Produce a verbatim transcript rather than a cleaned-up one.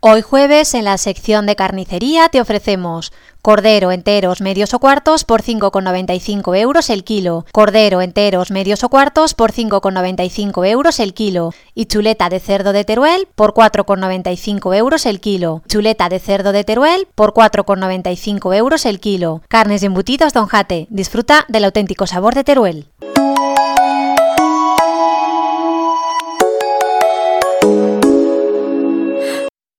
Hoy jueves, en la sección de carnicería, te ofrecemos cordero enteros medios o cuartos por cinco con noventa y cinco euros el kilo, cordero enteros medios o cuartos por cinco con noventa y cinco euros el kilo y chuleta de cerdo de Teruel por cuatro con noventa y cinco euros el kilo, chuleta de cerdo de Teruel por cuatro con noventa y cinco euros el kilo. Carnes y embutidos Don Jate, disfruta del auténtico sabor de Teruel.